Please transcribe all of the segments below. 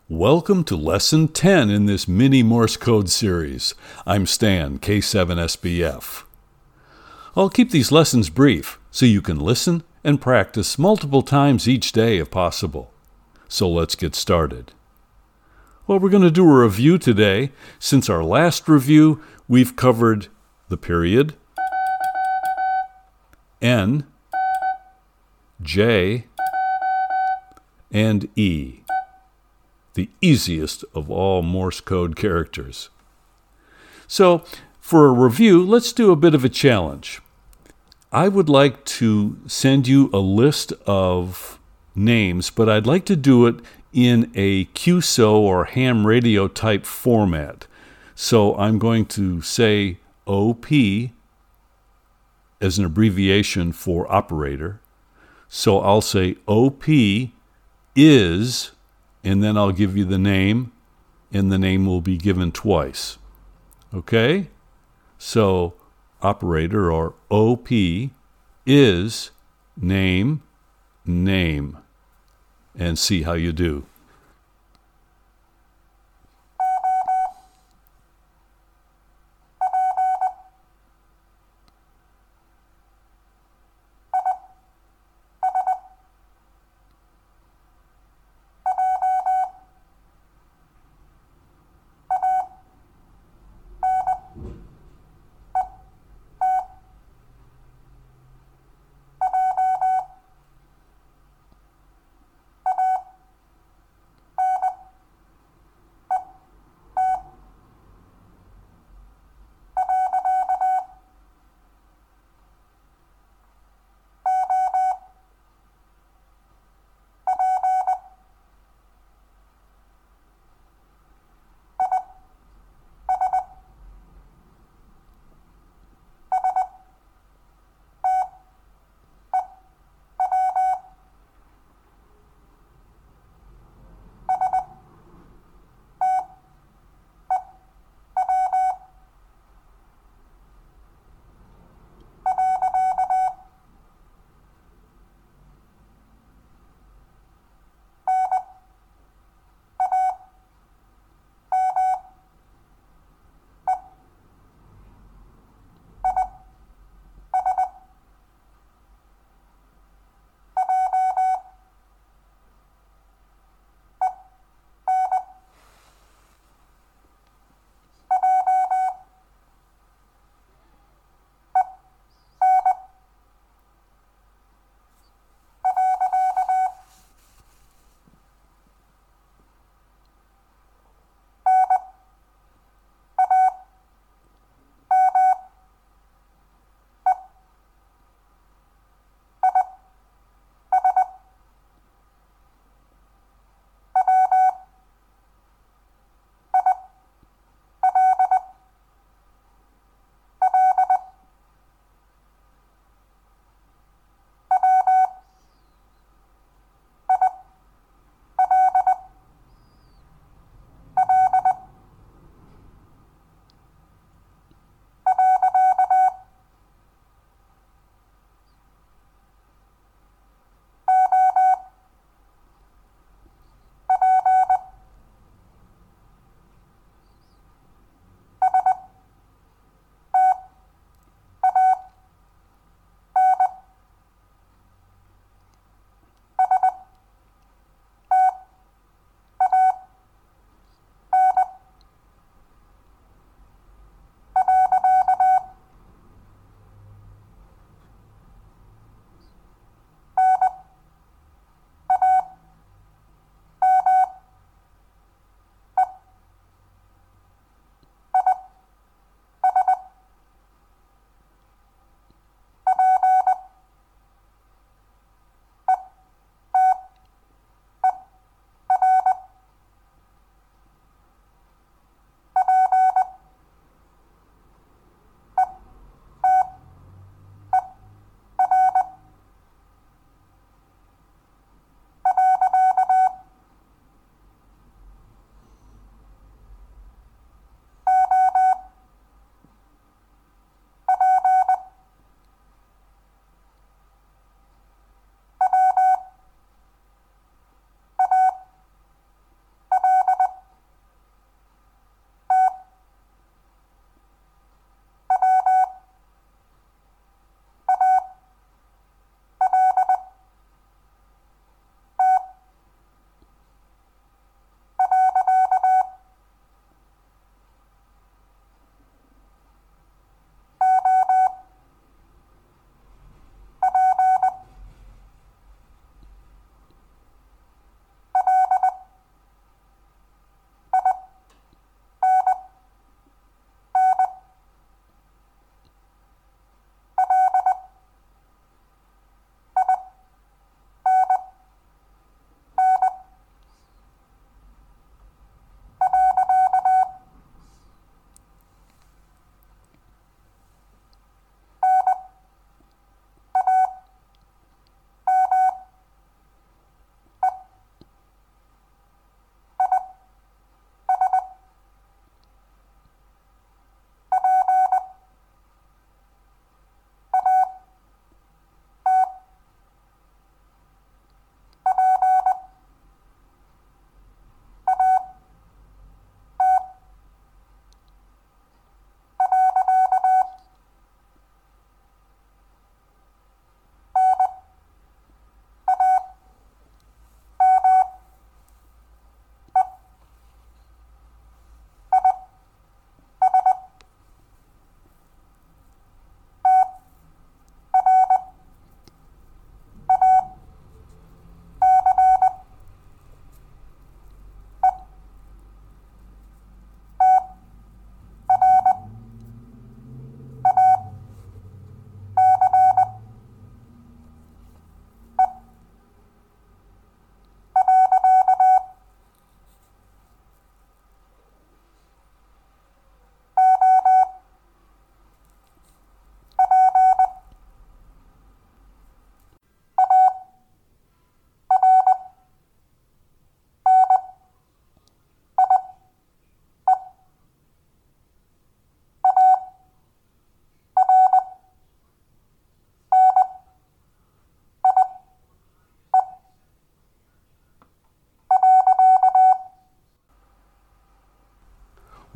Welcome to Lesson 10 in this mini Morse code series. I'm Stan, K7SBF. I'll keep these lessons brief so you can listen and practice multiple times each day if possible. So let's get started. Well, we're going to do a review today. Since our last review, we've covered the period, N, J, and E. The easiest of all Morse code characters. So, for a review, let's do a bit of a challenge. I would like to send you a list of names, but I'd like to do it in a QSO or ham radio type format. So I'm going to say OP as an abbreviation for operator. So I'll say OP is, and then I'll give you the name, and the name will be given twice. Okay? So, operator, or OP, is name, name. And see how you do.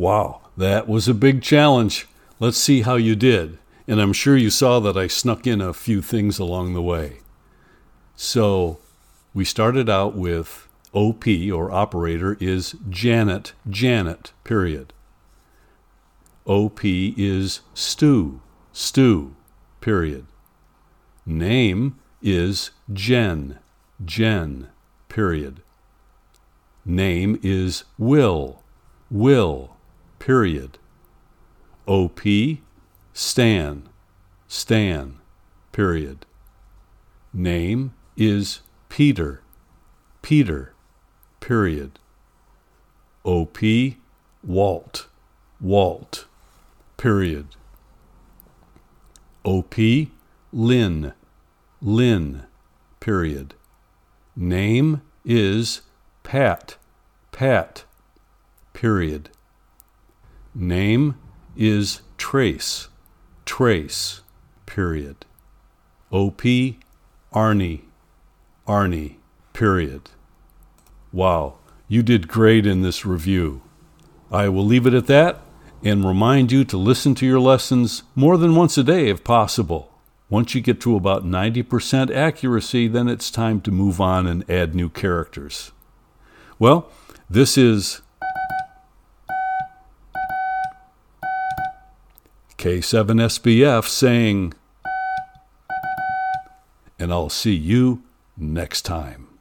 Wow, that was a big challenge. Let's see how you did. And I'm sure you saw that I snuck in a few things along the way. So we started out with OP, or operator, is Janet, Janet, period. OP is Stu, Stu, period. Name is Jen, Jen, period. Name is Will, Will, period. OP, Stan, Stan, period. Name is Peter, Peter, period. OP, Walt, Walt, period. OP, Lynn, Lynn, period. Name is Pat, Pat, period. Name is Trace, Trace, period. OP, Arnie, Arnie, period. Wow, you did great in this review. I will leave it at that and remind you to listen to your lessons more than once a day if possible. Once you get to about 90% accuracy, then it's time to move on and add new characters. Well, this is K7SBF saying, and I'll see you next time.